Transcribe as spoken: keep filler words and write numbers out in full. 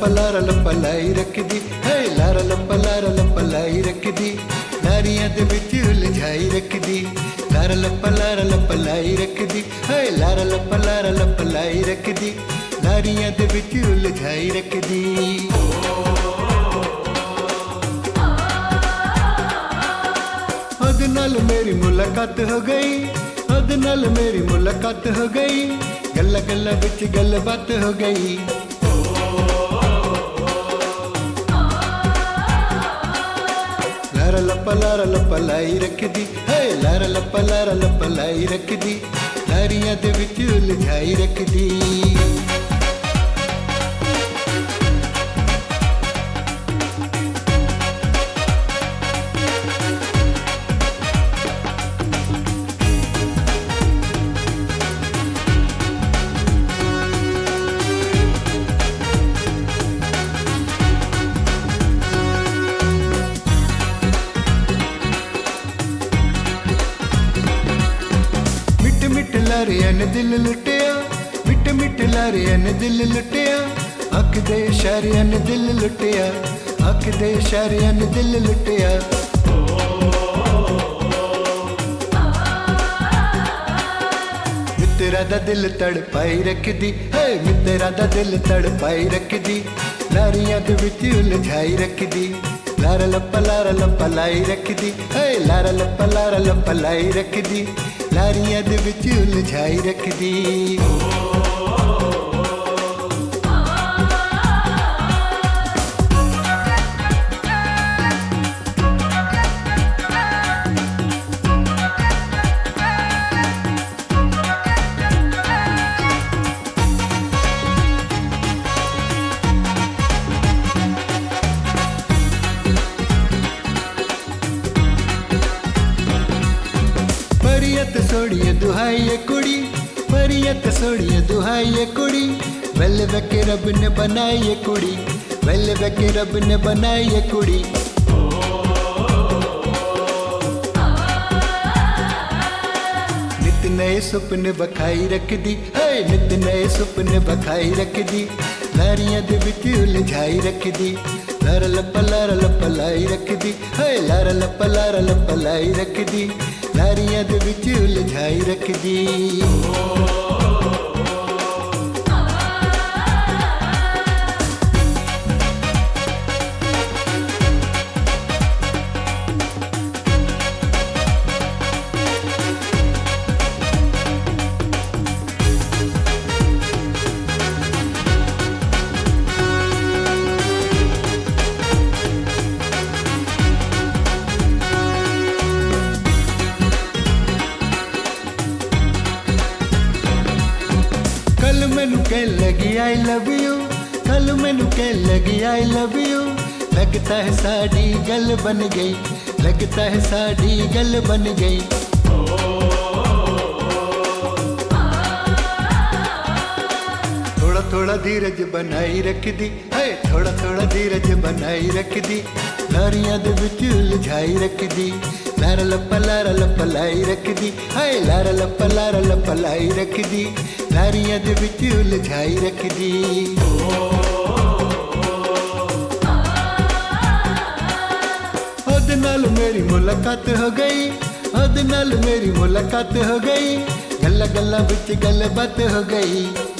लप लारा लप लाई रखदी है, लारा लप लारा लप लाई रखदी, नारियां दे विच उलझाई रखदी, लारा लप लारा लप लाई रखदी है, लारा लप लारा लप लाई रखदी, नारियां दे विच उलझाई रखदी। ओदे नाल मेरी मुलाकात हो गई, ओदे नाल मेरी मुलाकात हो गई, गल्ला गल्ला विच गल बात हो गई। लारा लप लारा लप लाई रखदी है, लारा लप लारा लप लाई रखदी, नारियां दे विच उलझाई रखदी। मिट लारियां ने दिल लुटिया, मिट मिट लारियां ने दिल लुटिया, अख दे इशारियां ने दिल लुटिया, अख दे इशारियां ने दिल लुटिया। मित्रा दा दिल तड़पाई रखदी है, मित्रा दा दिल तड़पाई रखदी, लारियां दे विच उलझाई रखदी, लारा लप लारा लप लाई रखदी है, लारा लप लारा लप लाई रखदी, लारियां दे विच उलझाई रखदी। परियत सोड़िए दुहाई कुड़ी, परियत सोड़िए दुहाई कुड़ी, वेल वेके रब ने बनाई कुड़ी, वेल वेके रब ने बनाई कुड़ी। नित नए सुपने बखाई रखदी है, नित नए सुपने बखाई रखदी, नारियां दे विच उलझाई रखदी, लारा लप लारा लप लाई रखदी है, लारा लप लारा लप लाई रखदी, नारियां दे विच उलझाई रखदी। कल मैनू कह लगी आई लव यू, कल मैनू कह लगी आई लव यू, लगता है साड़ी गल बन गई, लगता है साड़ी गल बन गई। थोड़ा थोड़ा धीरज बनाई रखदी है, थोड़ा थोड़ा धीरज बनाई रखदी, नारियां दे विच उलझाई रखदी, लारा लप लारा लप लाई रखदी है, लारा लप लारा लप लाई रखदी, नारियां दे विच उलझाई रखदी। ओदे नाल मेरी मुलाकात हो गई, ओदे नाल मेरी मुलाकात हो गई, गल्ला गल्ला विच गल बात हो गई।